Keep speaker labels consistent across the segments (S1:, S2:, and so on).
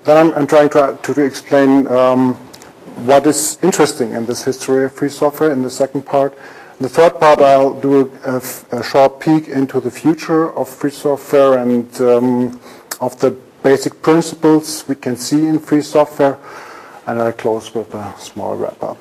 S1: then I'm trying to explain what is interesting in this history of free software in the second part. In the third part, I'll do a short peek into the future of free software and of the basic principles we can see in free software, and I'll close with a small wrap-up.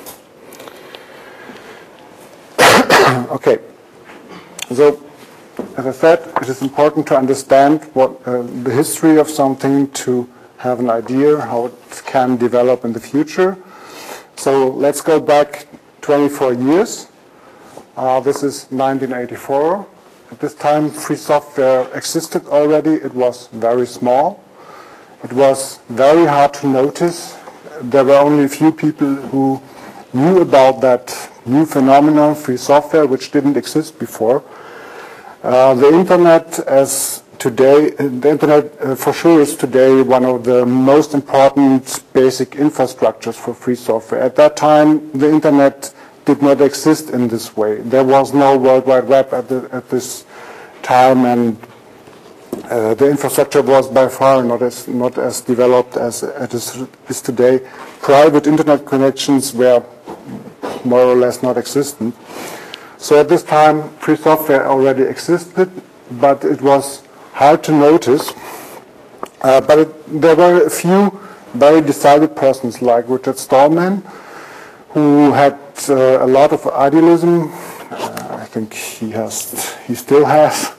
S1: Okay, so as I said, it is important to understand what the history of something to have an idea how it can develop in the future. So let's go back 24 years. This is 1984. At this time, free software existed already. It was very small. It was very hard to notice. There were only a few people who knew about that new phenomenon, free software, which didn't exist before. The internet, as today, the internet for sure is today one of the most important basic infrastructures for free software. At that time, the internet did not exist in this way. There was no World Wide Web at this time, and the infrastructure was by far not as developed as it is today. Private internet connections were more or less not existent. So at this time, free software already existed, but it was hard to notice. There were a few very decided persons like Richard Stallman, who had a lot of idealism. I think he still has.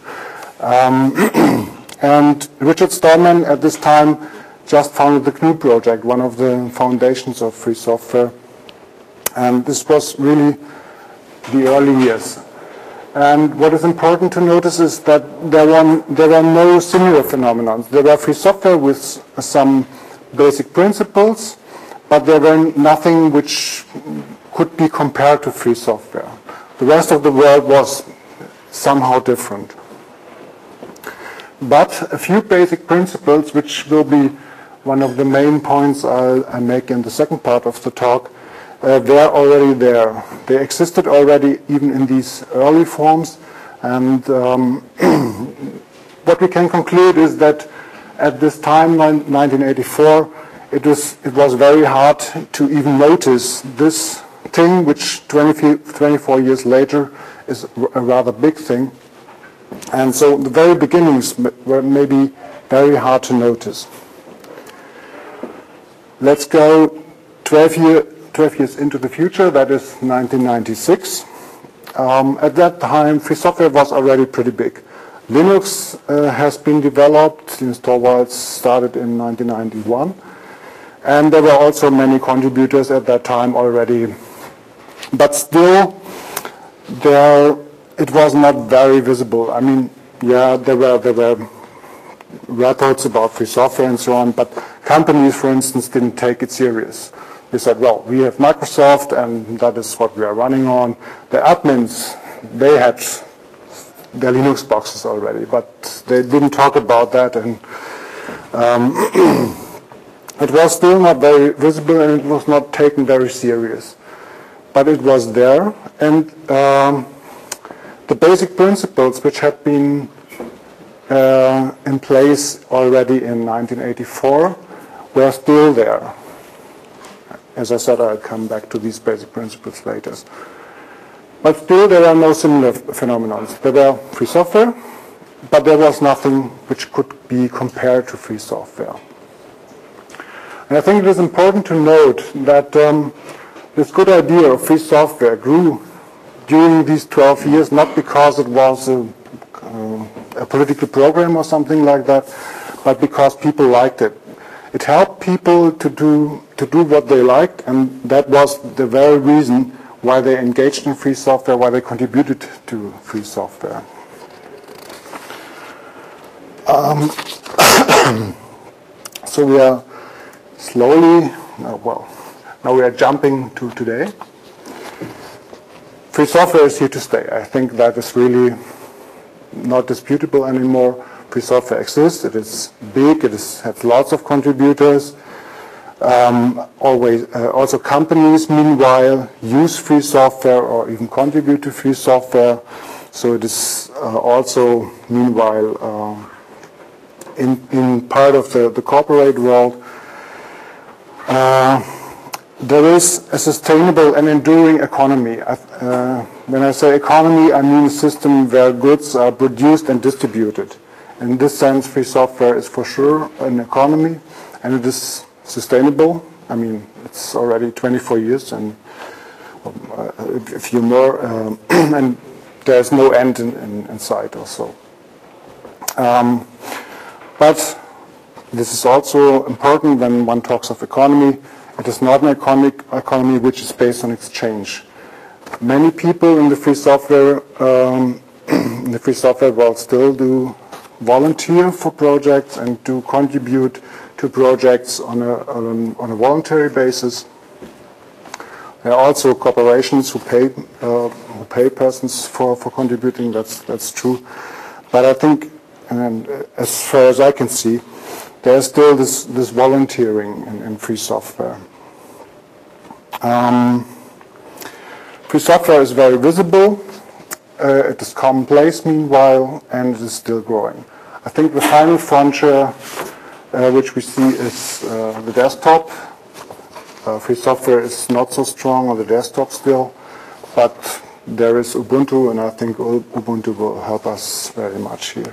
S1: And Richard Stallman at this time just founded the GNU project, one of the foundations of free software. And this was really the early years. And what is important to notice is that there were no similar phenomena. There were free software with some basic principles, but there were nothing which could be compared to free software. The rest of the world was somehow different. But a few basic principles, which will be one of the main points I make in the second part of the talk, they're already there. They existed already even in these early forms. And what we can conclude is that at this time, 1984, it was very hard to even notice this thing, which 24 years later is a rather big thing. And so the very beginnings were maybe very hard to notice. Let's go 12 years into the future, that is 1996. At that time, free software was already pretty big. Linux has been developed. Linus Torvalds started in 1991. And there were also many contributors at that time already. But still, it was not very visible. I mean, yeah, there were reports about free software and so on, but companies, for instance, didn't take it serious. They said, well, we have Microsoft, and that is what we are running on. The admins, they had their Linux boxes already, but they didn't talk about that, and it was still not very visible, and it was not taken very serious. But it was there, and the basic principles which had been in place already in 1984 were still there. As I said, I'll come back to these basic principles later. But still, there are no similar phenomena. There were free software, but there was nothing which could be compared to free software. And I think it is important to note that this good idea of free software grew during these 12 years, not because it was a political program or something like that, but because people liked it. It helped people to do what they liked, and that was the very reason why they engaged in free software, why they contributed to free software. So we are slowly, now we are jumping to today. Free software is here to stay. I think that is really not disputable anymore. Free software exists. It is big. It has lots of contributors. Also companies, meanwhile, use free software or even contribute to free software. So it is also, meanwhile, in part of the corporate world, there is a sustainable and enduring economy. When I say economy, I mean a system where goods are produced and distributed. In this sense, free software is for sure an economy, and it is sustainable. I mean, it's already 24 years and a few more, and there's no end in sight also. But this is also important when one talks of economy. It is not an economy which is based on exchange. Many people in the free software world still do volunteer for projects and do contribute to projects on a voluntary basis. There are also corporations who pay persons for contributing. That's true. But I think, and as far as I can see, there's still this volunteering in free software. Free software is very visible. It is commonplace meanwhile, and it is still growing. I think the final frontier which we see is the desktop. Free software is not so strong on the desktop still, but there is Ubuntu, and I think Ubuntu will help us very much here.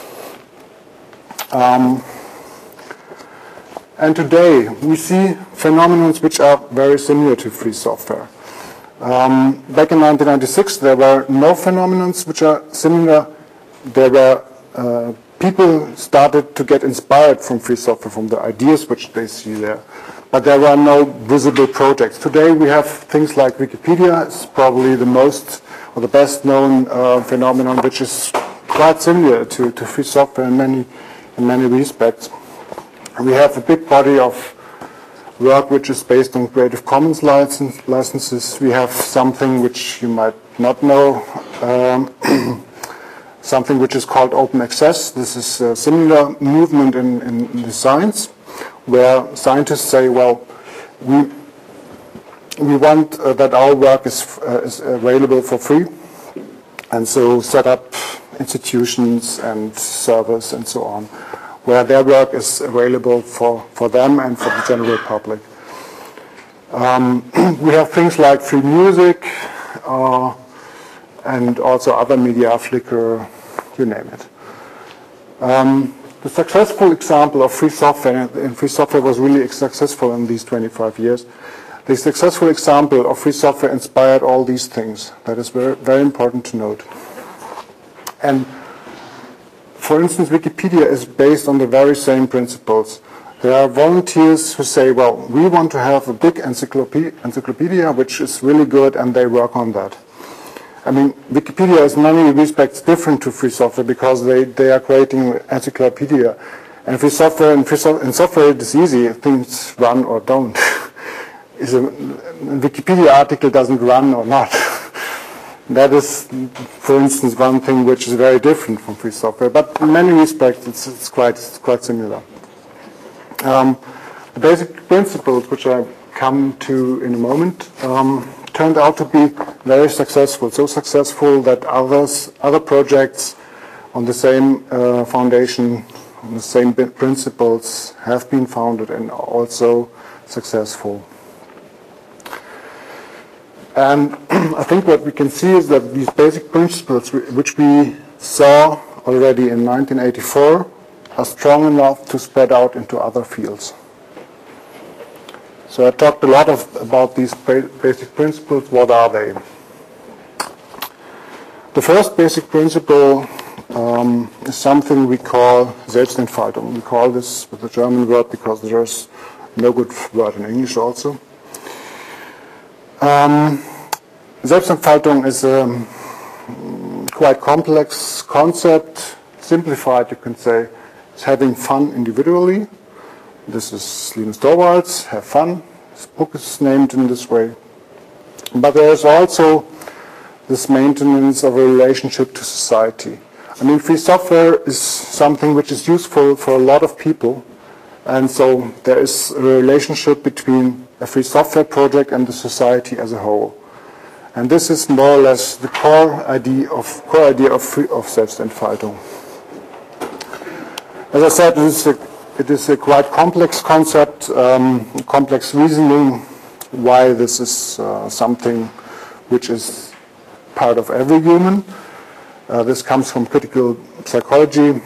S1: And today we see phenomena which are very similar to free software. Back in 1996 there were no phenomena which are similar. There were people started to get inspired from free software, from the ideas which they see there. But there were no visible projects. Today we have things like Wikipedia. It's probably the most or the best known phenomenon which is quite similar to free software in many respects. We have a big body of work which is based on Creative Commons licenses. We have something which you might not know, something which is called open access. This is a similar movement in the science, where scientists say, well, we want that our work is available for free, and so set up institutions and servers and so on, where their work is available for them and for the general public. We have things like free music and also other media, Flickr, you name it. The successful example of free software, and free software was really successful in these 25 years, the successful example of free software inspired all these things. That is very, very important to note. And for instance, Wikipedia is based on the very same principles. There are volunteers who say, well, we want to have a big encyclopedia which is really good, and they work on that. I mean, Wikipedia is in many respects different to free software because they are creating encyclopedia. And free software, in software it is easy, things run or don't. A Wikipedia article doesn't run or not. That is, for instance, one thing which is very different from free software, but in many respects it's quite similar. The basic principles, which I come to in a moment, turned out to be very successful, so successful that other projects on the same foundation, on the same principles have been founded and also successful. And I think what we can see is that these basic principles, which we saw already in 1984, are strong enough to spread out into other fields. So I talked a lot about these basic principles. What are they? The first basic principle is something we call Selbstentfaltung. We call this with the German word because there's no good word in English also. Selbstentfaltung is a quite complex concept. Simplified, you can say, it's having fun individually. This is Linus Torvalds, Have Fun. His book is named in this way. But there's also this maintenance of a relationship to society. I mean, free software is something which is useful for a lot of people. And so there is a relationship between a free software project and the society as a whole. And this is more or less the core idea of Selbstentfaltung. As I said, it is a quite complex concept, complex reasoning, why this is something which is part of every human. This comes from critical psychology.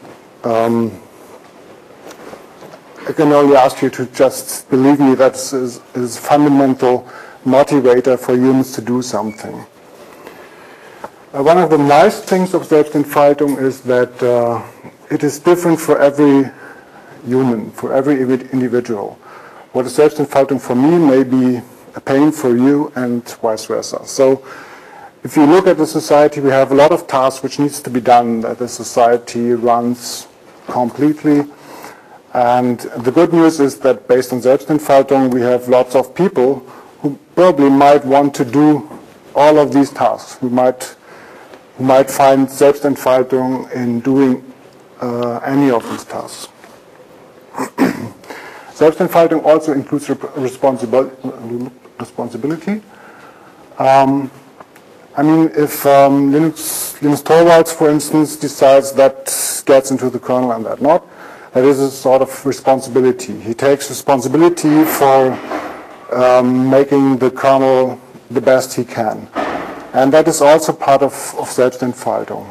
S1: I can only ask you to just believe me, that is a fundamental motivator for humans to do something. One of the nice things of Selbstentfaltung is that it is different for every human, for every individual. What is Selbstentfaltung for me may be a pain for you, and vice versa. So if you look at the society, we have a lot of tasks which needs to be done that the society runs completely. And the good news is that based on Selbstentfaltung, we have lots of people who probably might want to do all of these tasks. Who might find Selbstentfaltung in doing any of these tasks. Selbstentfaltung also includes responsibility. I mean, if Linus Torvalds, for instance, decides that gets into the kernel and that not, that is a sort of responsibility. He takes responsibility for making the kernel the best he can. And that is also part of Selbstentfaltung.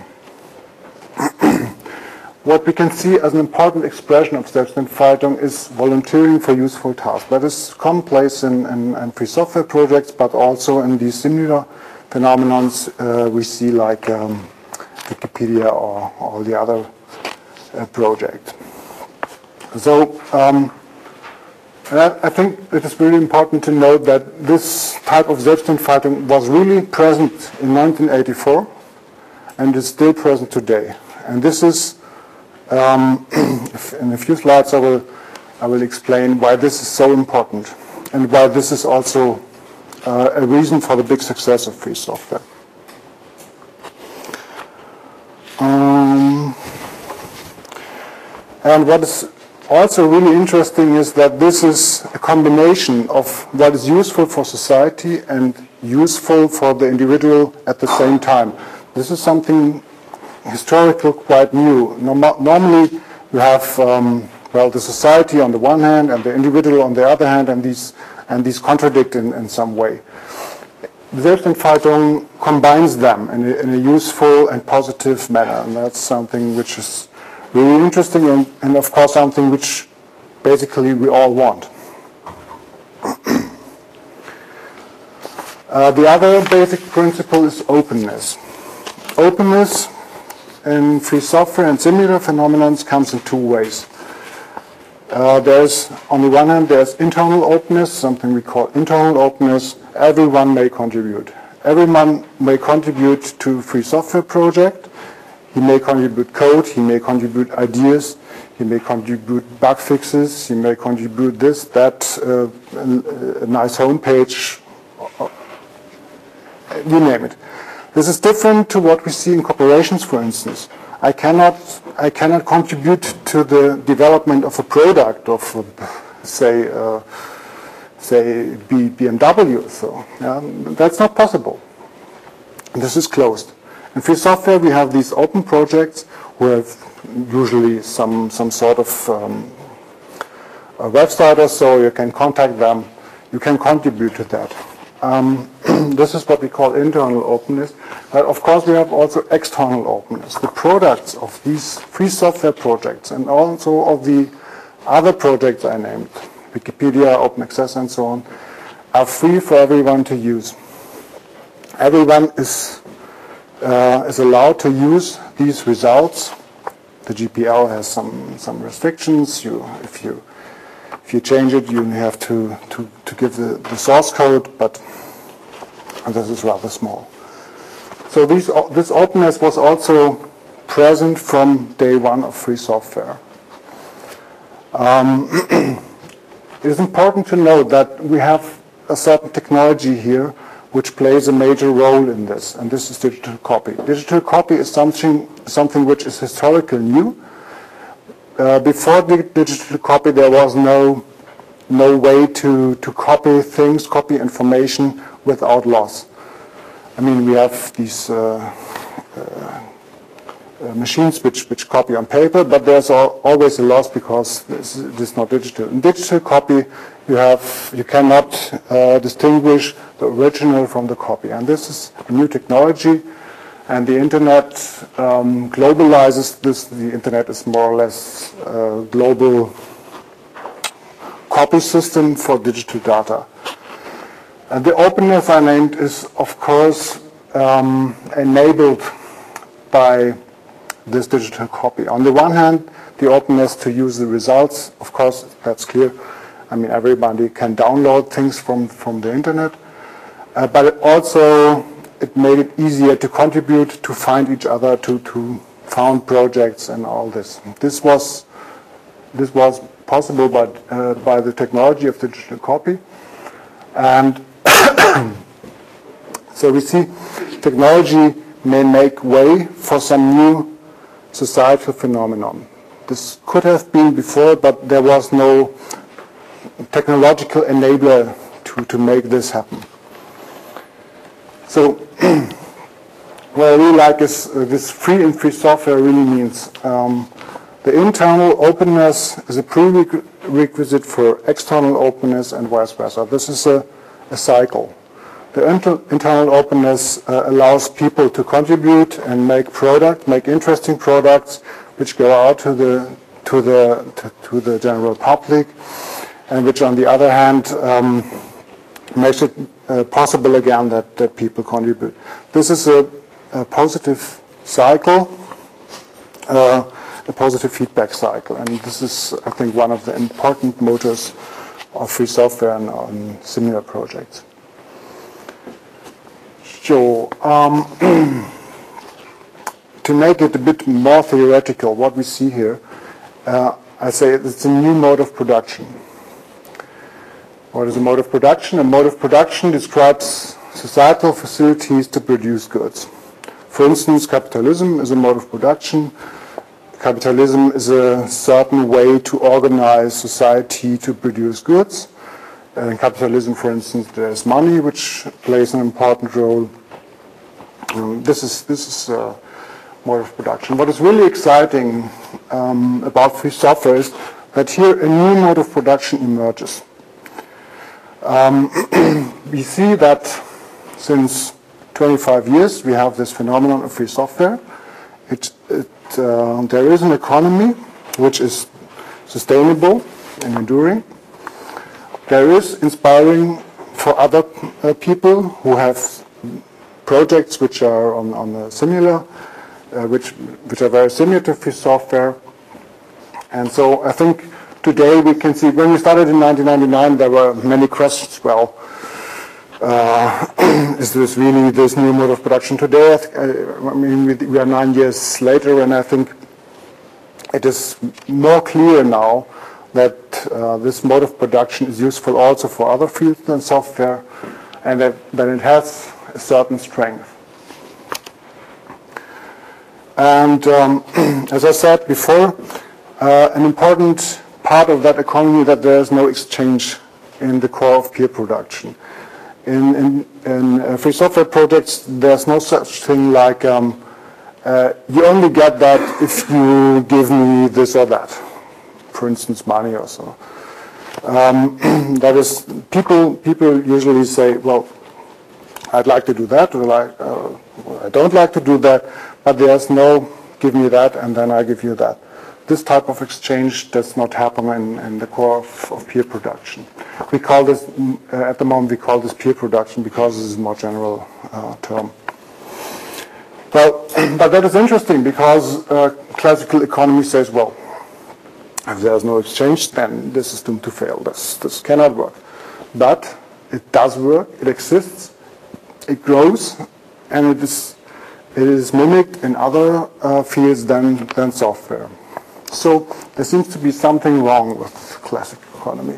S1: What we can see as an important expression of Selbstentfaltung is volunteering for useful tasks. That is commonplace in free software projects, but also in these similar phenomena we see like Wikipedia or all the other projects. So I think it is really important to note that this type of Selbstentfaltung was really present in 1984 and is still present today. And this is, in a few slides I will explain why this is so important and why this is also a reason for the big success of free software. And what is also really interesting is that this is a combination of what is useful for society and useful for the individual at the same time. This is something historical, quite new. Normally you have the society on the one hand and the individual on the other hand, and these contradict in some way. Selbstentfaltung combines them in a useful and positive manner, and that's something which is really interesting and of course something which basically we all want. The other basic principle is openness. Openness in free software and similar phenomena comes in two ways. There's, on the one hand, there's internal openness, something we call internal openness. Everyone may contribute. Everyone may contribute to a free software project. He may contribute code, he may contribute ideas, he may contribute bug fixes, he may contribute this, that, a nice homepage, you name it. This is different to what we see in corporations, for instance. I cannot contribute to the development of a product of, say BMW. So that's not possible. This is closed. In free software, we have these open projects who have usually some sort of a website or so. You can contact them. You can contribute to that. This is what we call internal openness. But of course, we have also external openness. The products of these free software projects and also of the other projects I named, Wikipedia, Open Access, and so on, are free for everyone to use. Everyone is allowed to use these results. The GPL has some restrictions. If you change it, you have to give the source code, but this is rather small. So this openness was also present from day one of free software. It is important to note that we have a certain technology here which plays a major role in this, and this is digital copy. Digital copy is something which is historically new. Before the digital copy, there was no way to copy things, copy information without loss. I mean, we have these machines which copy on paper, but there's always a loss because this is not digital. In digital copy, you cannot distinguish the original from the copy, and this is a new technology. And the internet globalizes this. The internet is more or less a global copy system for digital data. And the openness I named is, of course, enabled by this digital copy. On the one hand, the openness to use the results, of course, that's clear. I mean, everybody can download things from the internet, but it made it easier to contribute, to find each other, to found projects and all this. This was possible by the technology of digital copy. And so we see technology may make way for some new societal phenomenon. This could have been before, but there was no technological enabler to make this happen. So what I really like is this free and free software really means the internal openness is a prerequisite for external openness and vice versa. This is a cycle. The internal openness allows people to contribute and make interesting products which go out to the general public, and which on the other hand makes it possible again that people contribute. This is a positive cycle, a positive feedback cycle, and this is, I think, one of the important motors of free software and on similar projects. So, to make it a bit more theoretical, what we see here, I say it's a new mode of production. What is a mode of production? A mode of production describes societal facilities to produce goods. For instance, capitalism is a mode of production. Capitalism is a certain way to organize society to produce goods. In capitalism, for instance, there's money, which plays an important role. This is a mode of production. What is really exciting about free software is that here a new mode of production emerges. We see that since 25 years we have this phenomenon of free software. There is an economy which is sustainable and enduring. There is inspiring for other people who have projects which are on a similar, which are very similar to free software. And so I think today we can see, when we started in 1999, there were many questions. Well, is this really this new mode of production today? I mean, we are 9 years later, and I think it is more clear now that this mode of production is useful also for other fields than software, and that it has a certain strength. And as I said before, an important part of that economy that there is no exchange in the core of peer production. In free software projects, there's no such thing like you only get that if you give me this or that. For instance, money or so. That is, people usually say, well, I'd like to do that, or I don't like to do that, but there's no give me that and then I give you that. This type of exchange does not happen in the core of peer production. We call this, at the moment, we call this peer production because this is a more general term. Well, but that is interesting because classical economy says, well, if there's no exchange, then this is doomed to fail. This cannot work. But it does work. It exists. It grows, and it is mimicked in other fields than software. So there seems to be something wrong with classic economy.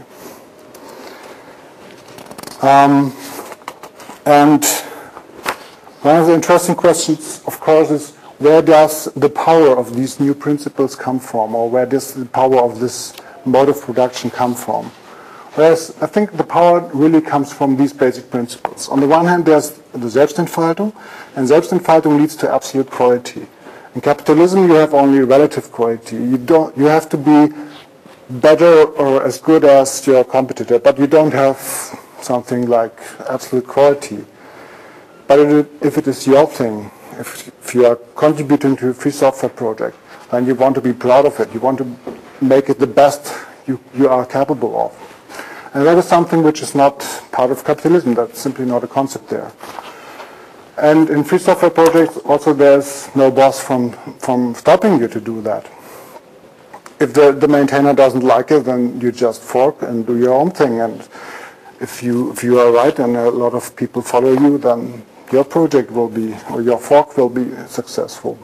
S1: And one of the interesting questions, of course, is where does the power of these new principles come from, or where does the power of this mode of production come from? Whereas I think the power really comes from these basic principles. On the one hand, there's the Selbstentfaltung, and Selbstentfaltung leads to absolute quality. In capitalism, you have only relative quality. You have to be better or as good as your competitor, but you don't have something like absolute quality. But if it is your thing, if you are contributing to a free software project, then you want to be proud of it. You want to make it the best you are capable of. And that is something which is not part of capitalism. That's simply not a concept there. And in free software projects, also there's no boss from stopping you to do that. If the maintainer doesn't like it, then you just fork and do your own thing. And if you are right and a lot of people follow you, then your project will be, or your fork will be successful.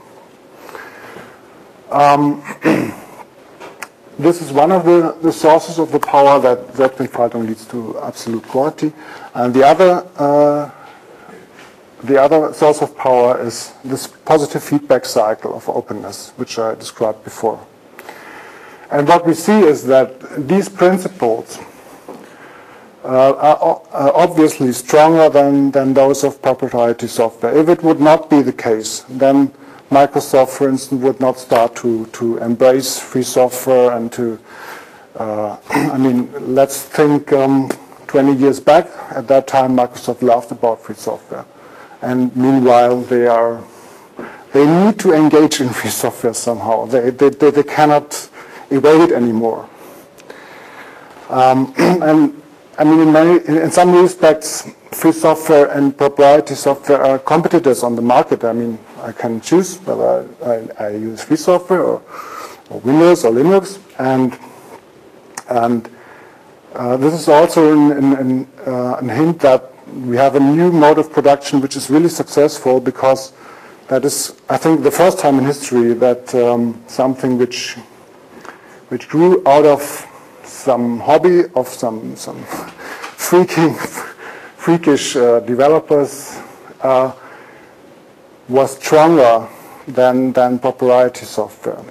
S1: This is one of the sources of the power that Selbstentfaltung leads to absolute quality. And the other source of power is this positive feedback cycle of openness, which I described before. And what we see is that these principles are obviously stronger than those of proprietary software. If it would not be the case, then Microsoft, for instance, would not start to embrace free software and to, I mean, let's think 20 years back. At that time, Microsoft laughed about free software. And meanwhile, they need to engage in free software somehow. They cannot evade it anymore. And I mean, in some respects, free software and proprietary software are competitors on the market. I mean, I can choose whether I use free software or Windows or Linux, and this is also a hint that we have a new mode of production which is really successful, because that is, I think, the first time in history that something which grew out of some hobby of some freakish developers was stronger than proprietary software.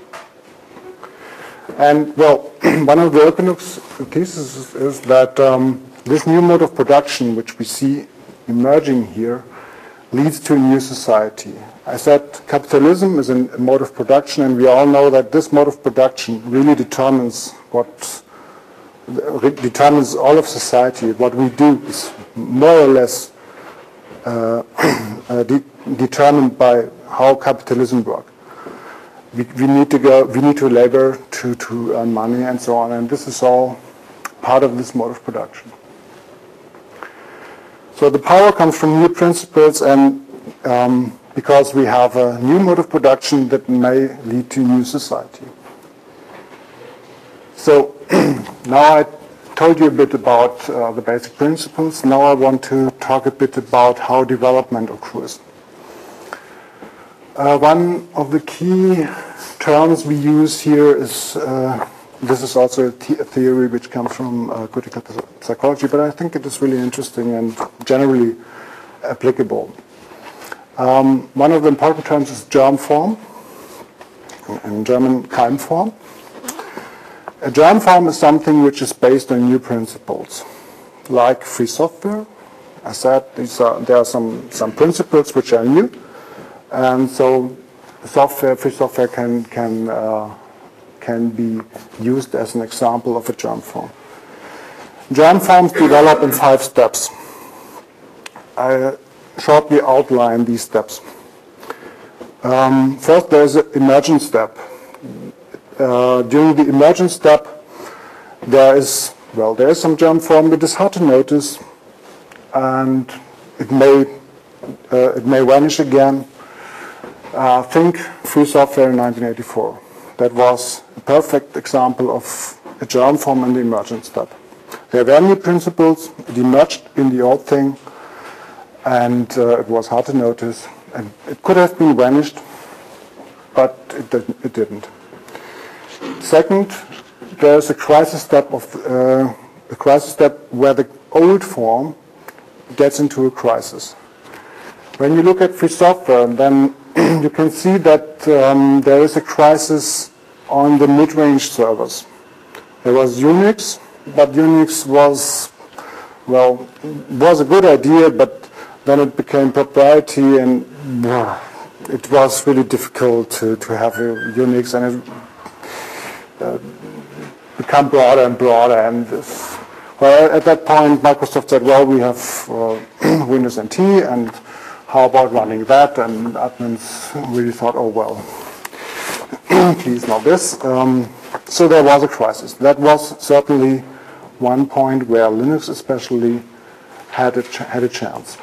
S1: And well, one of the OpenX theses is that this new mode of production, which we see emerging here, leads to a new society. I said capitalism is a mode of production, and we all know that this mode of production really determines all of society. What we do is more or less determined by how capitalism works. We need to labor to earn money and so on, and this is all part of this mode of production. So the power comes from new principles, and because we have a new mode of production that may lead to a new society. So now I told you a bit about the basic principles. Now I want to talk a bit about how development occurs. One of the key terms we use here is, this is also a theory which comes from critical psychology, but I think it is really interesting and generally applicable. One of the important terms is germ form, in German Keimform. A germ form is something which is based on new principles, like free software. I said there are some principles which are new, and so free software can be used as an example of a germ form. Germ forms develop in 5 steps. I shortly outline these steps. First, there is an emergent step. During the emergent step, there is some germ form that is hard to notice, and it may vanish again. Think free software in 1984. That was a perfect example of a germ form in the emergent step. There were new principles, it emerged in the old thing, and it was hard to notice. And it could have been vanished, but it didn't. Second, there's a crisis step where the old form gets into a crisis. When you look at free software, then you can see that there is a crisis on the mid-range servers. There was Unix, but Unix was a good idea, but then it became proprietary, and it was really difficult to have a Unix, and it become broader and broader. And well, at that point, Microsoft said, well, we have Windows NT, and how about running that? And admins really thought, oh, well, please not this. So there was a crisis. That was certainly one point where Linux especially had a chance.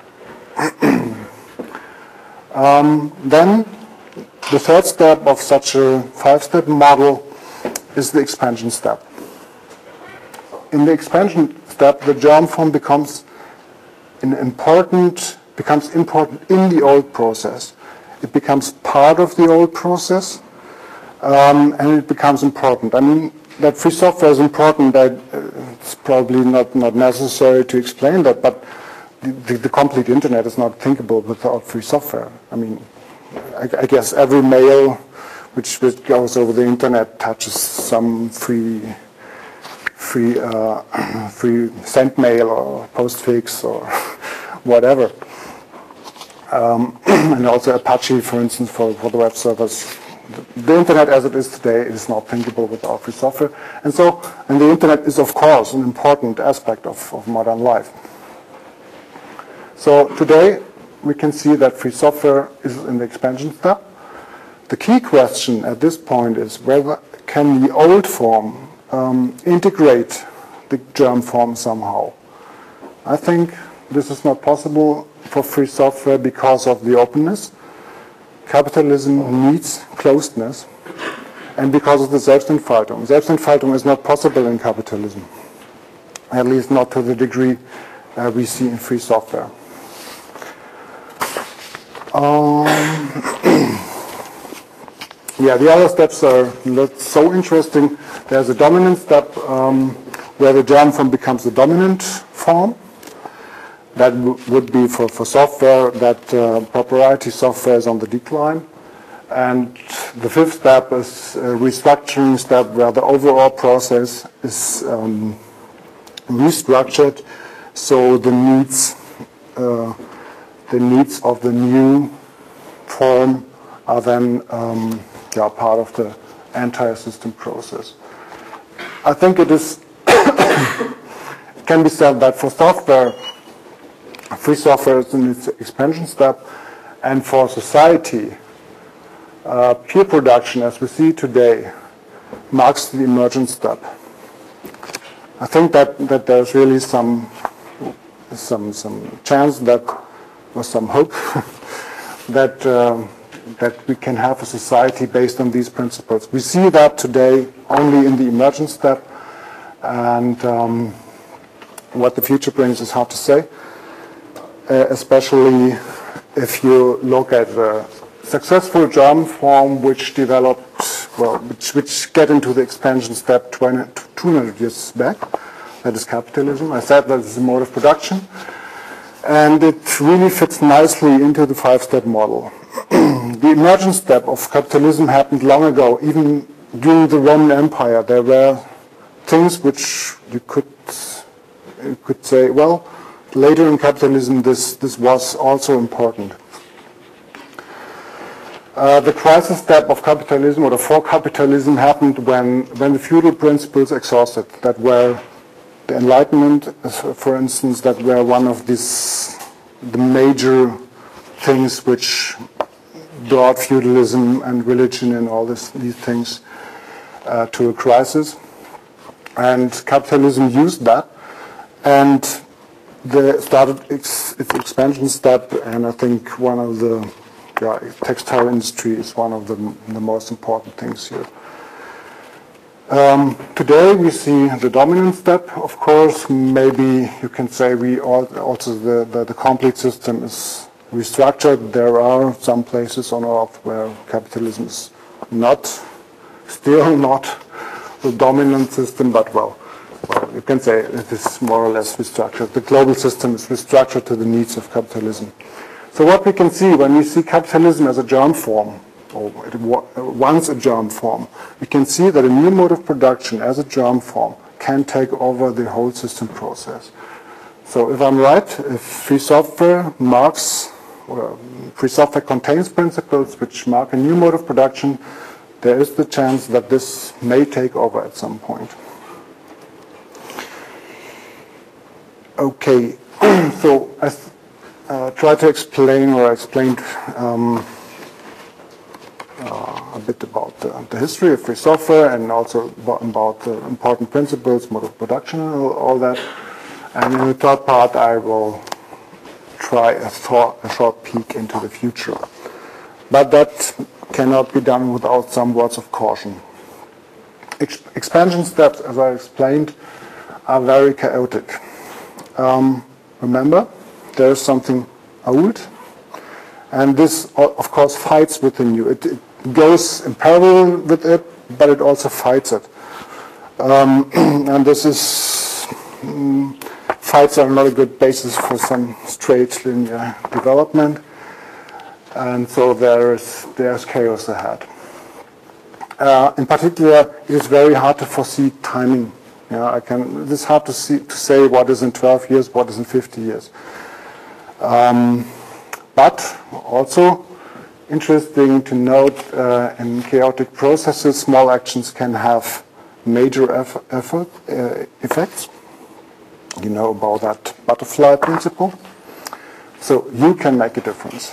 S1: Then the third step of such a 5-step model is the expansion step. In the expansion step, the germ form becomes important in the old process. It becomes part of the old process, and it becomes important. I mean, that free software is important. It's probably not necessary to explain that, but the complete internet is not thinkable without free software. I mean, I guess every mail which goes over the internet touches some free send mail or postfix or whatever. And also Apache, for instance, for the web servers. The internet as it is today is not thinkable without free software. And the internet is, of course, an important aspect of modern life. So today, we can see that free software is in the expansion step. The key question at this point is whether can the old form integrate the germ form somehow. I think this is not possible for free software because of the openness. Capitalism needs closedness, and because of the Selbstentfaltung. Selbstentfaltung is not possible in capitalism, at least not to the degree we see in free software. Yeah, the other steps are not so interesting. There's a dominant step where the germ form becomes the dominant form. That would be for software that proprietary software is on the decline. And the fifth step is a restructuring step where the overall process is restructured, so the needs of the new form are then part of the entire system process. I think it is it can be said that for software, free software is in its expansion step, and for society, peer production, as we see today, marks the emergent step. I think that there's really some chance or some hope that we can have a society based on these principles. We see that today only in the emergent step, and what the future brings is hard to say. Especially if you look at the successful germ form which developed, well, which get into the expansion step 200 years back. That is capitalism. I said that is a mode of production, and it really fits nicely into the 5-step model. The emergent step of capitalism happened long ago. Even during the Roman Empire, there were things which you could say, well, later in capitalism, this was also important. The crisis step of capitalism, or the for capitalism, happened when the feudal principles exhausted. That were the Enlightenment, for instance, that were one of the major things which brought feudalism and religion and all these things to a crisis. And capitalism used that, and they started its expansion step, and I think one of the textile industry is one of the most important things here. Today we see the dominant step, of course. Maybe you can say also the complete system is restructured. There are some places on Earth where capitalism is still not the dominant system, but well, you can say it is more or less restructured. The global system is restructured to the needs of capitalism. So what we can see when we see capitalism as a germ form, or once a germ form, we can see that a new mode of production as a germ form can take over the whole system process. So if I'm right, if free software marks free software contains principles which mark a new mode of production, there is the chance that this may take over at some point. Okay, so I tried to explain, or I explained a bit about the history of free software and also about the important principles, mode of production, and all that. And in the third part, I will try a short peek into the future. But that cannot be done without some words of caution. Expansion steps, as I explained, are very chaotic. Remember, there is something old, and this, of course, fights with the new. It goes in parallel with it, but it also fights it. And this is, fights are not a good basis for some straight linear development, and so there's chaos ahead. In particular, it is very hard to foresee timing. It's hard to say what is in 12 years, what is in 50 years. But also interesting to note, in chaotic processes, small actions can have major effects. You know about that butterfly principle. So you can make a difference.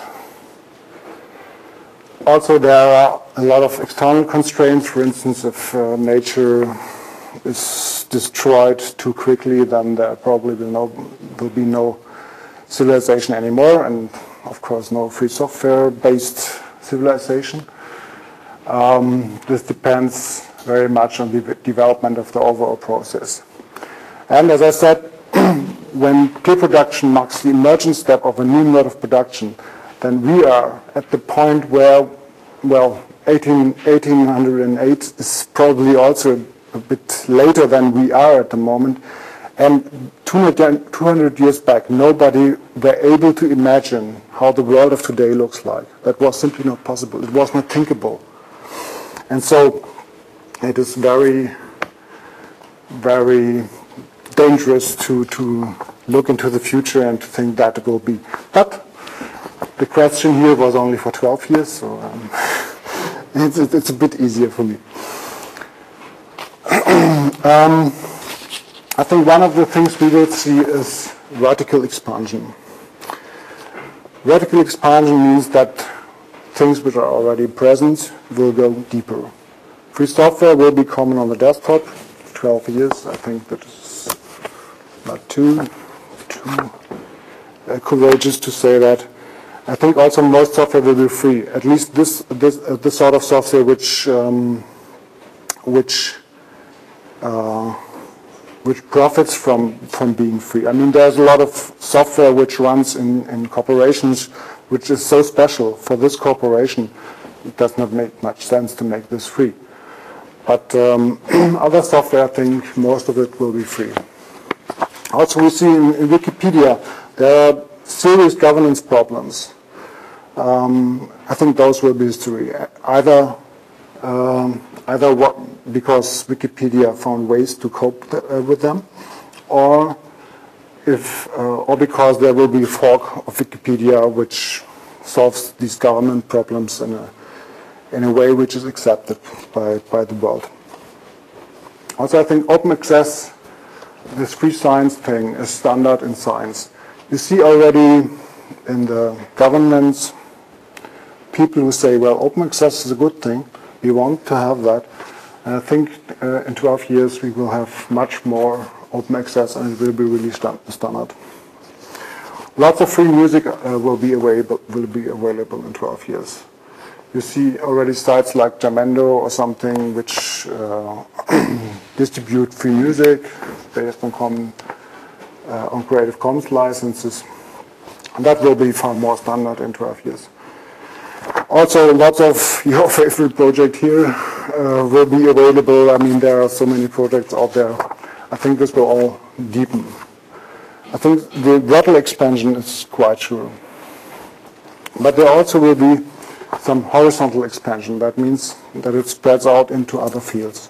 S1: Also, there are a lot of external constraints. For instance, if nature is destroyed too quickly, then there probably will be no civilization anymore, and of course no free software-based civilization. This depends very much on the development of the overall process. And as I said, when pre-production marks the emergent step of a new mode of production, then we are at the point where, well, 1808 is probably also a bit later than we are at the moment. And 200 years back, nobody were able to imagine how the world of today looks like. That was simply not possible. It was not thinkable. And so it is very, very dangerous to look into the future and to think that it will be. But the question here was only for 12 years, so it's a bit easier for me. I think one of the things we will see is vertical expansion. Vertical expansion means that things which are already present will go deeper. Free software will be common on the desktop. 12 years, I think that is not too courageous to say that. I think also most software will be free. At least this sort of software which profits from being free. I mean, there's a lot of software which runs in corporations, which is so special for this corporation. It does not make much sense to make this free. But other software, I think most of it will be free. Also, we see in Wikipedia there are serious governance problems. I think those will be history. Either because Wikipedia found ways to cope with them, or because there will be a fork of Wikipedia which solves these government problems in a way which is accepted by the world. Also, I think open access, this free science thing, is standard in science. You see already in the governments people who say, well, open access is a good thing, we want to have that. And I think in 12 years we will have much more open access and it will be really standard. Lots of free music will be available in 12 years. You see already sites like Jamendo or something which distribute free music based on Creative Commons licenses. And that will be far more standard in 12 years. Also, lots of your favorite project here will be available. I mean, there are so many projects out there. I think this will all deepen. I think the vertical expansion is quite sure. But there also will be some horizontal expansion. That means that it spreads out into other fields.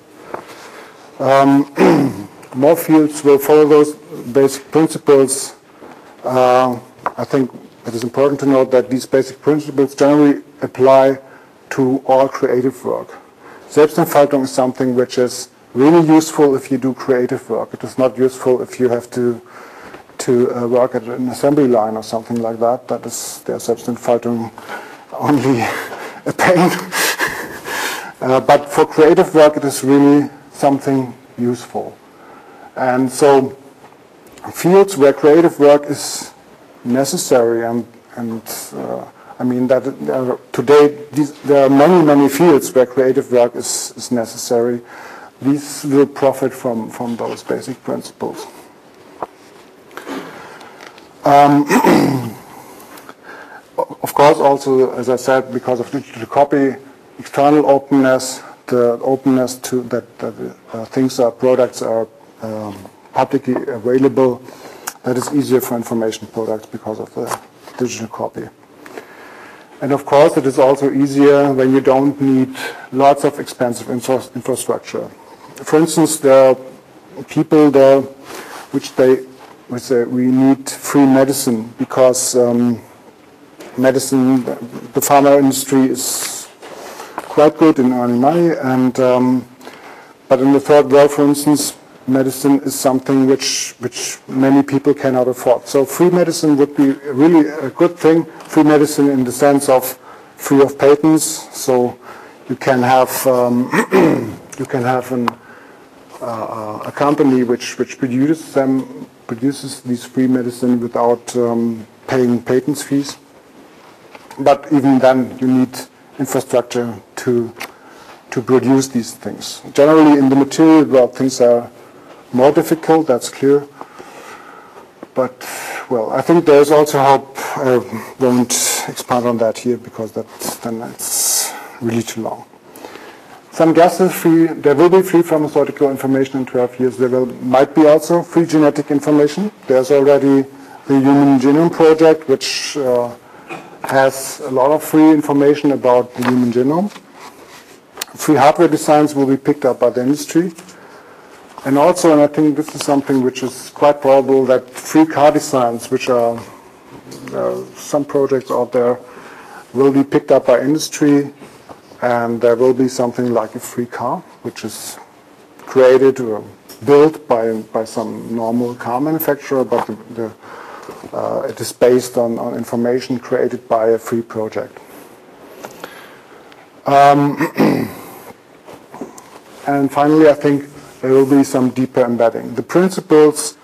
S1: More fields will follow those basic principles. I think it is important to note that these basic principles generally apply to all creative work. Selbstentfaltung is something which is really useful if you do creative work. It is not useful if you have to work at an assembly line or something like that. That is their Selbstentfaltung only a pain. But for creative work, it is really something useful. And so fields where creative work is necessary, and I mean that today there are many fields where creative work is necessary. These will profit from those basic principles. Of course, also, as I said, because of digital copy, external openness, the openness to that things are products are publicly available, that is easier for information products because of the digital copy. And of course, it is also easier when you don't need lots of expensive infrastructure. For instance, there are people there which say we need free medicine because medicine, the pharma industry is quite good in earning money, and but in the third world, for instance, medicine is something which many people cannot afford. So free medicine would be really a good thing. Free medicine in the sense of free of patents. So you can have a company which produces these free medicine without paying patents fees. But even then, you need infrastructure to produce these things. Generally, in the material world, things are more difficult, that's clear. But, well, I think there's also hope. I won't expand on that here because then it's really too long. Some guesses: there will be free pharmaceutical information in 12 years. There might be also free genetic information. There's already the Human Genome Project, which has a lot of free information about the human genome. Free hardware designs will be picked up by the industry. And also, and I think this is something which is quite probable, that free car designs, which are some projects out there, will be picked up by industry, and there will be something like a free car, which is created or built by some normal car manufacturer, but it is based on information created by a free project. And finally, I think there will be some deeper embedding. The principles,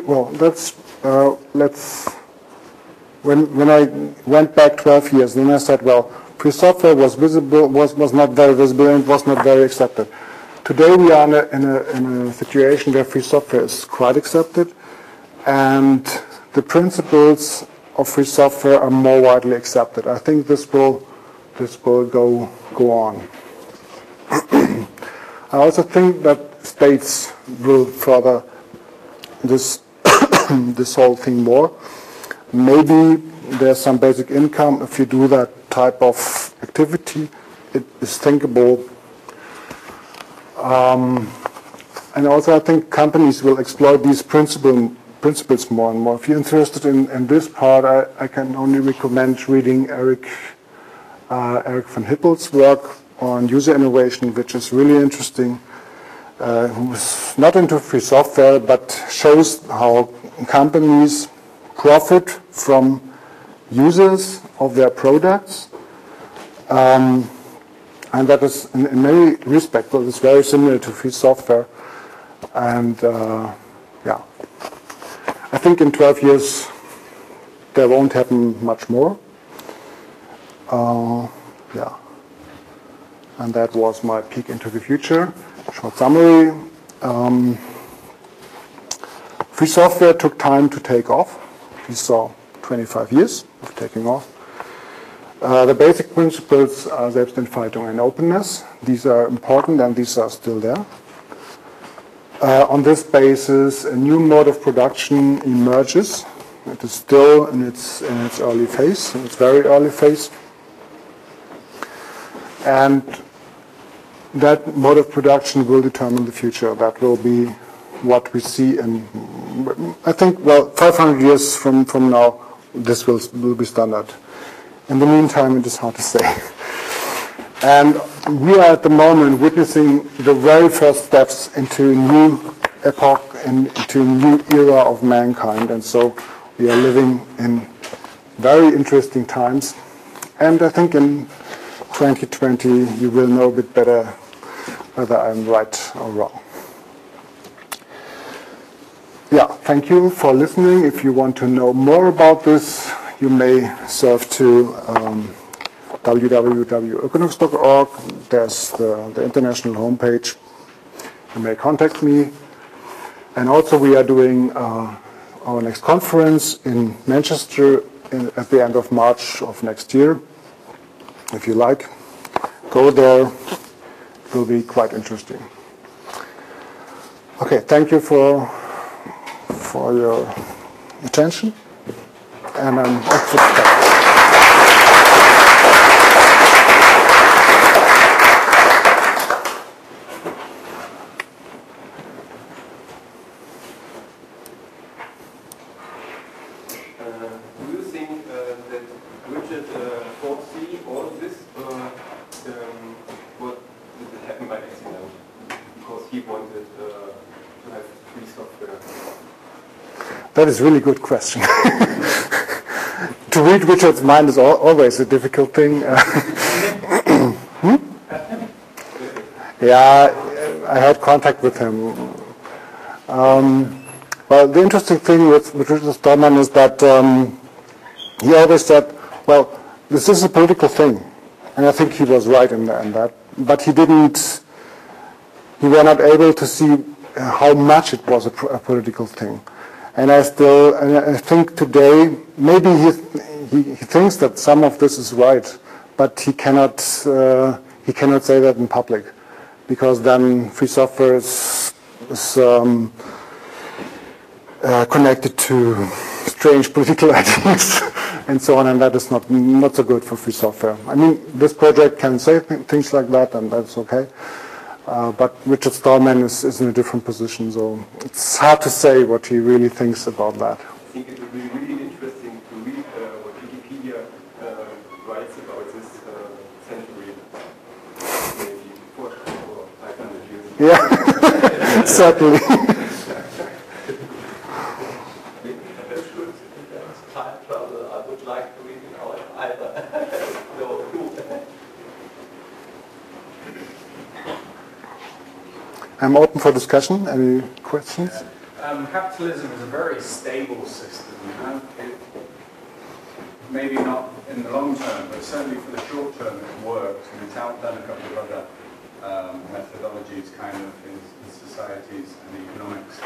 S1: when I went back 12 years, then I said, well, free software was not very visible and was not very accepted. Today we are in a situation where free software is quite accepted, and the principles of free software are more widely accepted. I think this will go on. I also think that states will further this whole thing more. Maybe there's some basic income if you do that type of activity. It is thinkable. And also I think companies will exploit these principles more and more. If you're interested in this part, I can only recommend reading Eric van Hippel's work on user innovation, which is really interesting. Who's not into free software, but shows how companies profit from users of their products, and that is in many respects, well, it's very similar to free software. And yeah, I think in 12 years there won't happen much more. Yeah, and that was my peek into the future. Short summary: free software took time to take off. We saw 25 years of taking off. The basic principles are Selbstentfaltung and openness. These are important, and these are still there. On this basis, a new mode of production emerges. It is still in its early phase, in its very early phase. And that mode of production will determine the future. That will be what we see in, I think, well, 500 years from now, this will be standard. In the meantime, it is hard to say. And we are at the moment witnessing the very first steps into a new epoch, into a new era of mankind. And so we are living in very interesting times. And I think in 2020 you will know a bit better whether I'm right or wrong. Yeah, thank you for listening. If you want to know more about this, you may surf to www.oeconomics.org. There's the international homepage. You may contact me. And also we are doing our next conference in Manchester at the end of March of next year. If you like, go there. It will be quite interesting. Okay, thank you for your attention. And I'm up for discussion.
S2: Do you think that Richard foresee all of this, what did it happen by accident? Because he wanted to have free software.
S1: That is a really good question. To read Richard's mind is always a difficult thing. Yeah, I had contact with him. Well, the interesting thing with Richard Stallman is that he always said, well, this is a political thing. And I think he was right in that. But he were not able to see how much it was a political thing. And I think today, maybe he thinks that some of this is right, but he cannot say that in public, because then free software is connected to strange political ideas and so on, and that is not so good for free software. I mean, this project can say things like that, and that's okay. But Richard Stallman is in a different position, so it's hard to say what he really thinks about that.
S2: I think it would be really interesting to read what Wikipedia writes about this century, maybe 400 or 500 years ago.
S1: Yeah, certainly.
S3: Time travel, I would like to read it out either.
S1: I'm open for discussion. Any questions?
S4: Capitalism is a very stable system. Maybe not in the long term, but certainly for the short term it works, and it's outdone a couple of other methodologies kind of in societies and economics.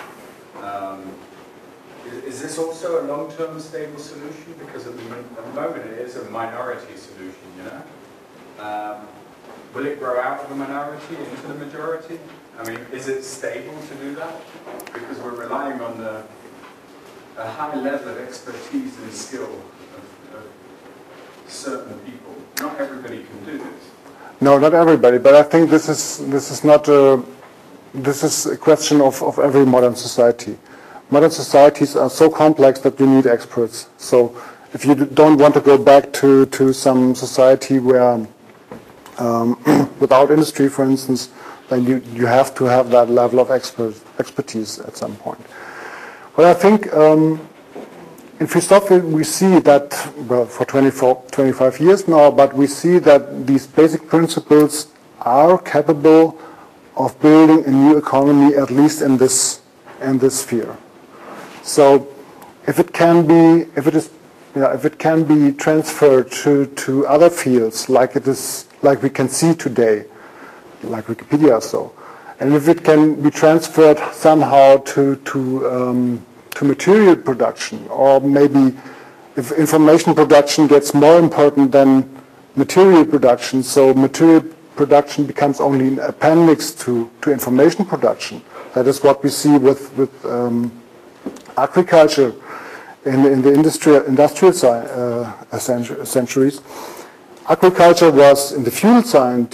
S4: Is this also a long-term stable solution? Because at the moment it is a minority solution, you know? Will it grow out of the minority into the majority? I mean, is it stable to do that? Because we're relying on a high level of expertise and skill of certain people. Not everybody can do this.
S1: No, not everybody, but I think this is not this is a question of every modern society. Modern societies are so complex that you need experts. So if you don't want to go back to some society where without industry, for instance, then you have to have that level of expertise at some point. Well, I think in free software we see that, well, for 25 years now, but we see that these basic principles are capable of building a new economy, at least in this sphere. So if it can be transferred to other fields, like we can see today, like Wikipedia or so, and if it can be transferred somehow to material production, or maybe if information production gets more important than material production, so material production becomes only an appendix to information production. That is what we see with agriculture in the industrial centuries. Agriculture was in the feudal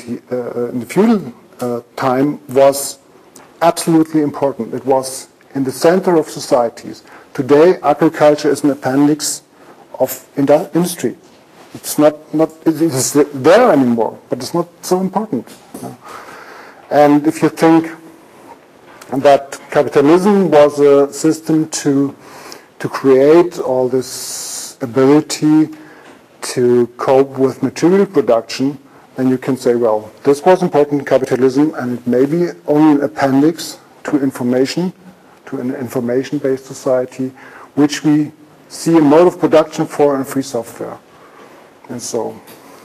S1: time was absolutely important. It was in the center of societies. Today, agriculture is an appendix of industry. It's not it is there anymore, but it's not so important. And if you think that capitalism was a system to create all this ability to cope with material production, then you can say, well, this was important in capitalism, and it may be only an appendix to information, to an information-based society, which we see a mode of production for in free software. And so,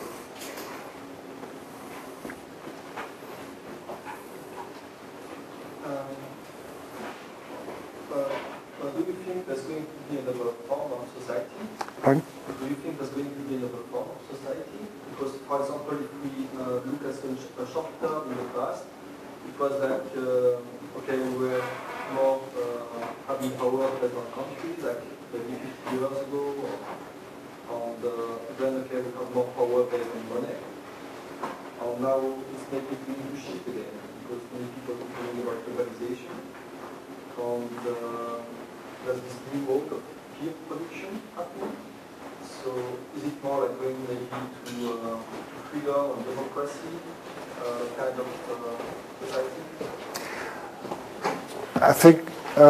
S3: do you think there's going to be another form of society?
S1: pardon?
S3: Do you think there's going to be another form of society? Because, for example, if we look at a short term in the past, it was like, okay, we were more having power based on countries, like maybe 50 years ago, and then, okay, we have more power based on money. And now it's maybe going to shift again, because many people are talking about globalization, and there's this new world of peer production happening. So is it more like going maybe to freedom and democracy kind of society?
S1: I think,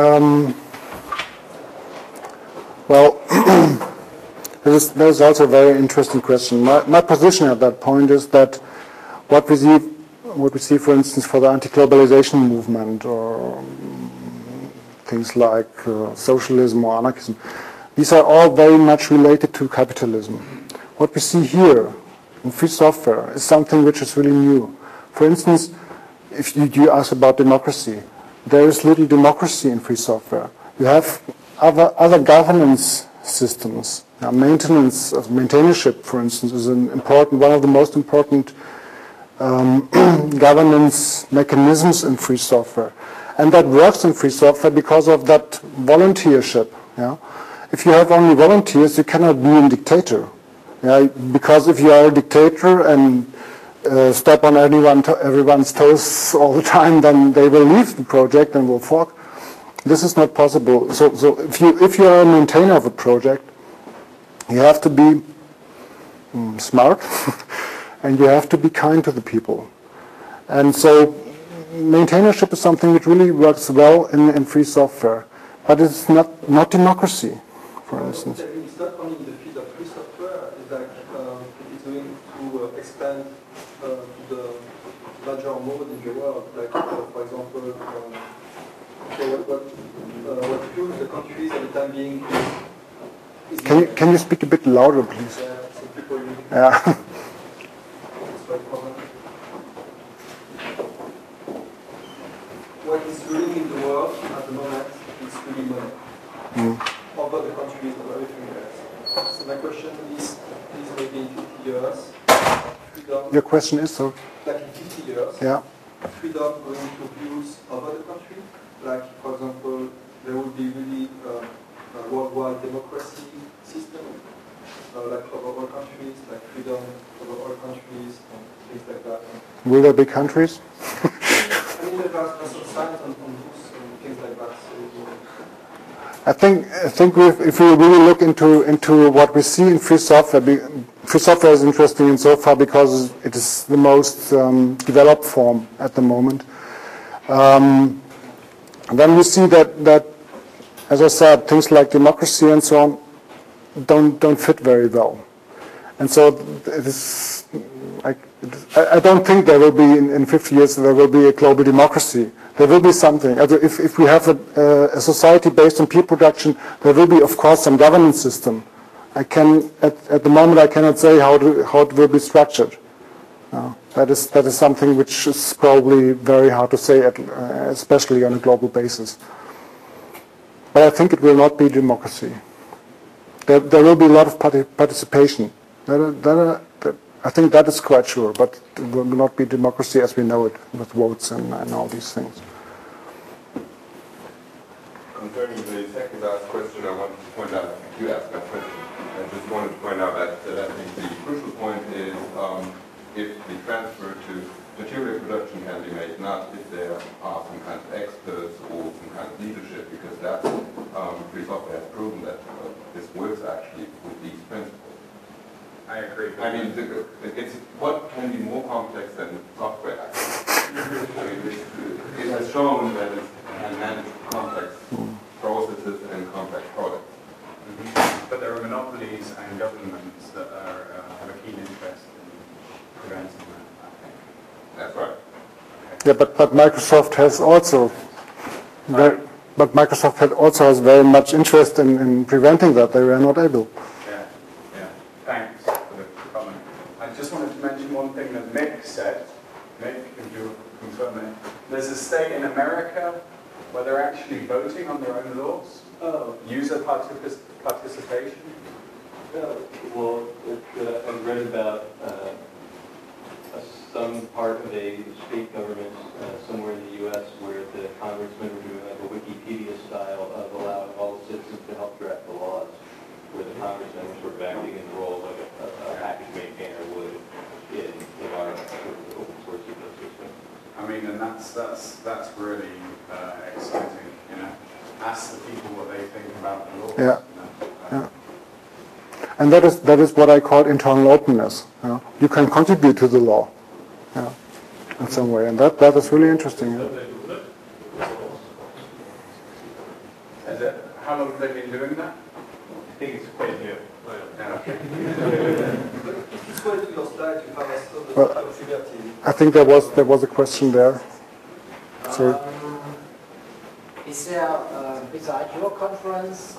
S1: well, there's also a very interesting question. My position at that point is that what we see, for instance, for the anti-globalization movement, or things like socialism or anarchism, these are all very much related to capitalism. What we see here in free software is something which is really new. For instance, if you ask about democracy, there is little democracy in free software. You have other governance systems. Now, maintainership, for instance, is one of the most important governance mechanisms in free software. And that works in free software because of that volunteership. Yeah? If you have only volunteers, you cannot be a dictator. Yeah? Because if you are a dictator and step on everyone's toes all the time, then they will leave the project and will fork. This is not possible. So if you are a maintainer of a project, you have to be smart and you have to be kind to the people. And so maintainership is something which really works well in free software, but it's not democracy, for instance.
S3: It's not only in the field of free software, it's like it's going to expand to the larger mode in the world, like for example, what fuels the countries at the time being is
S1: Can you speak a bit louder, please?
S3: some people
S1: Yeah.
S3: That's quite common. What is ruling in the world at the moment is really money. Over the countries, over everything else. So my question is maybe in 50 years, freedom,
S1: Your question is, so?
S3: like in 50 years,
S1: Yeah.
S3: freedom going to views over the country? Like, for example, there will be really a worldwide democracy system, like over all countries, like freedom over all countries, and things like that.
S1: Will there be countries?
S3: I mean, there are some signs on books and things like that. So,
S1: I think if we really look into what we see in free software, free software is interesting insofar because it is the most developed form at the moment. Then we see that, as I said, things like democracy and so on don't fit very well, and so it is. I don't think there will be in 50 years there will be a global democracy. There will be something. If we have a society based on peer production, there will be, of course, some governance system. At the moment I cannot say how it will be structured. That is something which is probably very hard to say, especially on a global basis. But I think it will not be democracy. There will be a lot of participation. I think that is quite sure, but it will not be democracy as we know it, with votes and all these things.
S5: Concerning the second last question, I wanted to point out, you asked that question, I just wanted to point out that I think the crucial point is if the transfer to material production can be made, not if there are some kind of experts or some kind of leadership, because that's free software has proven that this works actually with these principles.
S4: I agree.
S5: I mean, it's what can be more complex than software actually. I mean, it has shown that it can manage complex processes and complex products.
S4: But there are monopolies and governments that have a keen interest in preventing that, I think.
S5: That's right.
S1: Yeah, but Microsoft has also has very much interest in preventing that. They were not able.
S4: Yeah. Thanks for the comment. I just wanted to mention one thing that Mick said. Mick, if you confirm it. There's a state in America where they're actually voting on their own laws.
S3: Oh.
S4: User participation.
S2: Well, I've read about some part of a state government somewhere in the U.S. where the congressmen were doing like a Wikipedia style of allowing all the citizens to help draft the laws, where the congressmen were sort of acting in the role like a package maintainer would in our open source ecosystem.
S4: I mean, and that's really exciting, you know. Ask the people what they think about the laws.
S1: Yeah.
S4: You know?
S1: And that is what I call internal openness. You can contribute to the law, in some way, and that is really interesting.
S4: How long have they been doing that?
S2: I think it's quite new.
S4: Yeah, okay.
S3: It's going to your slide, you have a sort of
S1: Well,
S3: liberty.
S1: I think there was a question there. Sorry.
S6: Is there, besides your conference,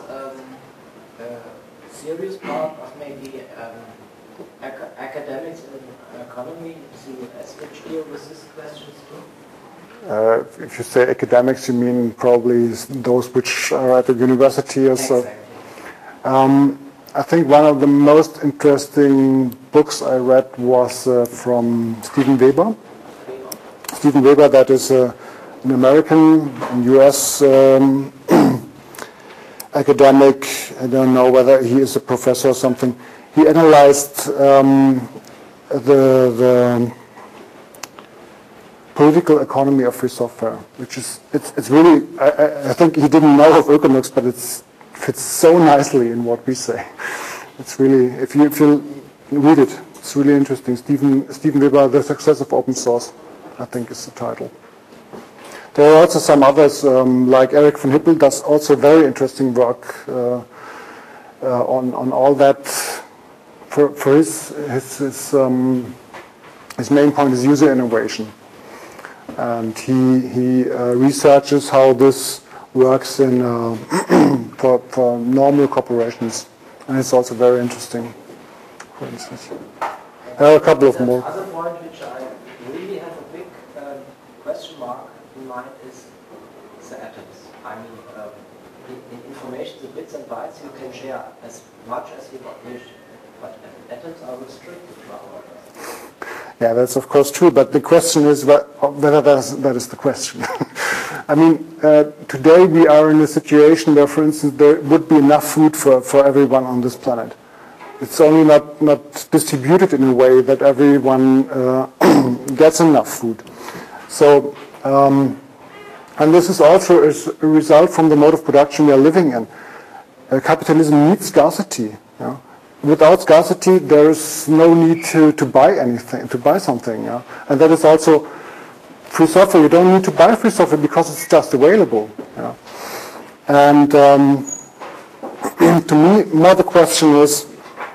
S6: serious part of maybe academics in economy to deal with these questions too?
S1: If you say academics, you mean probably those which are at the university or so.
S6: Exactly.
S1: I think one of the most interesting books I read was from Steven Weber. Steven Weber, that is an American, US academic. I don't know whether he is a professor or something. He analyzed the political economy of free software, which is it's really. I think he didn't know of Ökonox, but it fits so nicely in what we say. It's really, if you read it, it's really interesting. Steven Weber, The Success of Open Source, I think is the title. There are also some others, like Eric von Hippel does also very interesting work on all that. For his main point is user innovation, and he researches how this works in for normal corporations, and it's also very interesting. For instance, there are a couple of more.
S6: The other point which I really have a big question mark in mind is the atoms. I mean, the information, the bits and bytes, you can share as much as you wish, but atoms are restricted to our.
S1: Yeah, that's of course true, but the question is whether that is the question. I mean, today we are in a situation where, for instance, there would be enough food for everyone on this planet. It's only not distributed in a way that everyone gets enough food. So, and this is also a result from the mode of production we are living in. Capitalism needs scarcity. Without scarcity, there is no need to buy anything, to buy something. And that is also free software. You don't need to buy free software because it's just available. And to me, more the question is,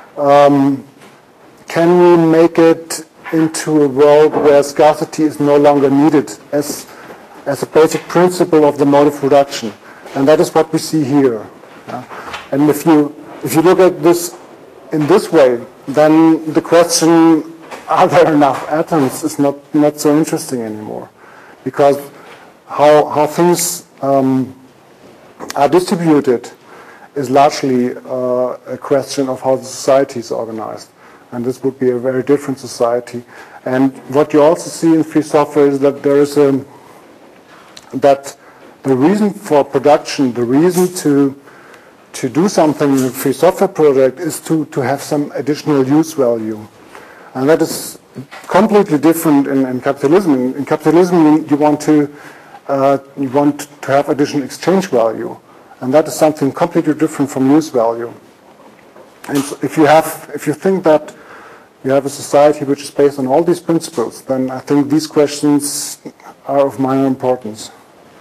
S1: can we make it into a world where scarcity is no longer needed as a basic principle of the mode of production? And that is what we see here. And if you look at this in this way, then the question, are there enough atoms, is not so interesting anymore. Because how things are distributed is largely a question of how the society is organized. And this would be a very different society. And what you also see in free software is that there is that the reason for production, the reason to do something in a free software project is to have some additional use value. And that is completely different in capitalism. In capitalism, you want to have additional exchange value. And that is something completely different from use value. And if you think that you have a society which is based on all these principles, then I think these questions are of minor importance.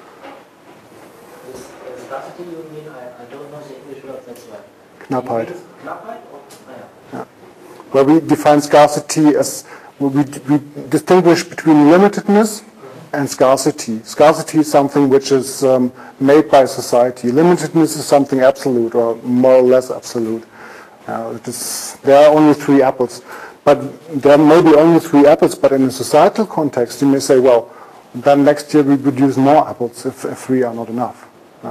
S6: This scarcity, you mean? I don't know the English word, that's why.
S1: Knappheit.
S6: Knappheit? Or,
S1: Yeah. Where we define scarcity as, we distinguish between limitedness and scarcity. Scarcity is something which is made by society. Limitedness is something absolute, or more or less absolute. There are only 3 apples. But there may be only 3 apples, but in a societal context, you may say, well, then next year we produce more apples if 3 are not enough.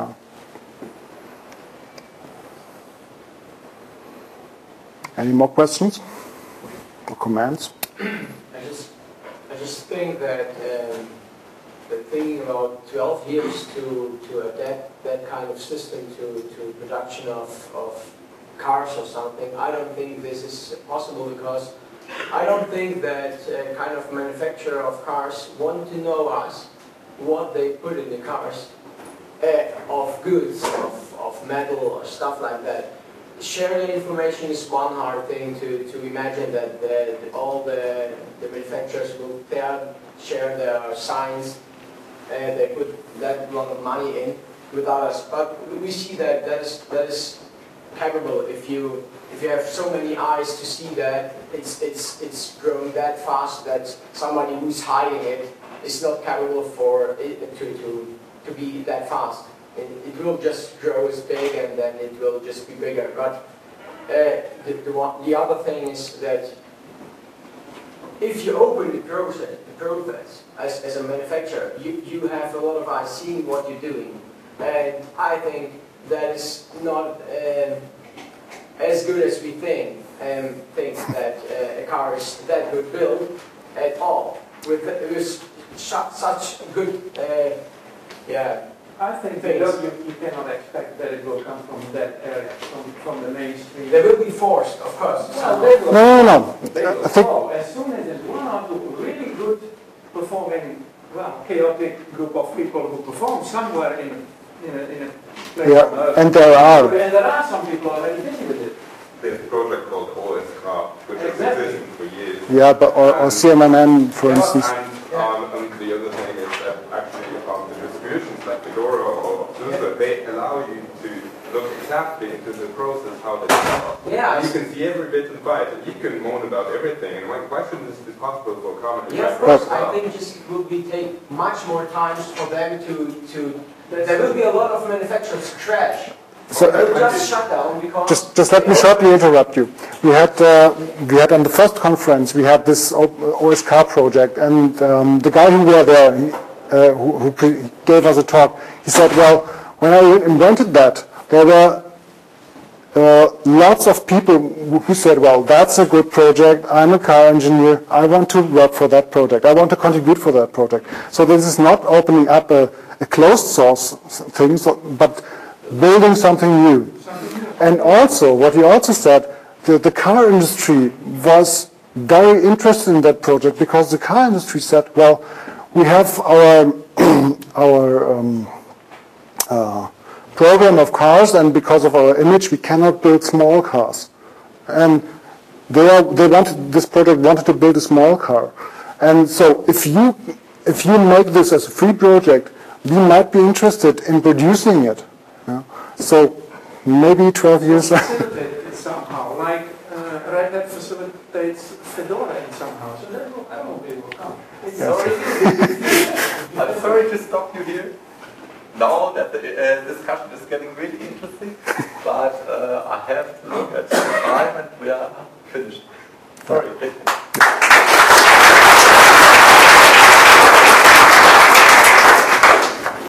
S1: Any more questions or comments?
S7: I just think that thinking about 12 years to adapt that kind of system to production of cars or something, I don't think this is possible, because I don't think that kind of manufacturer of cars want to know us, what they put in the cars of goods, of metal or stuff like that. Sharing information is one hard thing to imagine that all the manufacturers will share their signs, they put that lot of money in without us. But we see that is capable if you have so many eyes to see that it's growing that fast that somebody who's hiding it is not capable for it to be that fast. It will just grow as big and then it will just be bigger. But the other thing is that if you open the process as a manufacturer, you have a lot of eyes seeing what you're doing. And I think that is not as good as we think that a car is that good built at all. With such good,
S8: I think that you cannot expect that it will come from that area, from the mainstream.
S7: They will be forced, of course.
S8: Well, they will,
S1: No.
S8: They will fall. As soon as there's one or two really good performing, chaotic group of people who perform somewhere in a place on Earth.
S1: And there are.
S8: And there are some people already busy with it.
S5: There's a project called OSK, which has existed for years.
S1: Yeah, but or CMMN, for instance.
S5: And the other thing is that actually the distributions like Fedora or Luther, they allow you to look exactly into the process, how they develop.
S7: Yeah.
S5: You can see every bit and byte, and you can moan about everything. And why shouldn't this be possible for common?
S7: Yeah, of course. I think it will take much more time for them to. There will be a lot of manufacturers crash.
S1: So,
S7: They'll just shut down because.
S1: Just let me shortly interrupt you. We had on the first conference we had this OSK project, and the guy who were there, who gave us a talk, he said, well, when I invented that, there were lots of people who said, well, that's a good project, I'm a car engineer, I want to work for that project, I want to contribute for that project. So this is not opening up a closed source thing, but building something new. And also, what he also said, the car industry was very interested in that project, because the car industry said, well, we have our program of cars, and because of our image, we cannot build small cars. And this project wanted to build a small car. And so if you make this as a free project, we might be interested in producing it. So maybe 12 years.
S8: Facilitate it somehow, like Red Hat facilitates Fedora in somehow. So that will, I don't know if it will come.
S9: I'm sorry to stop you here. Now that the discussion is getting really interesting, but I have to look at the time and we are finished. Sorry.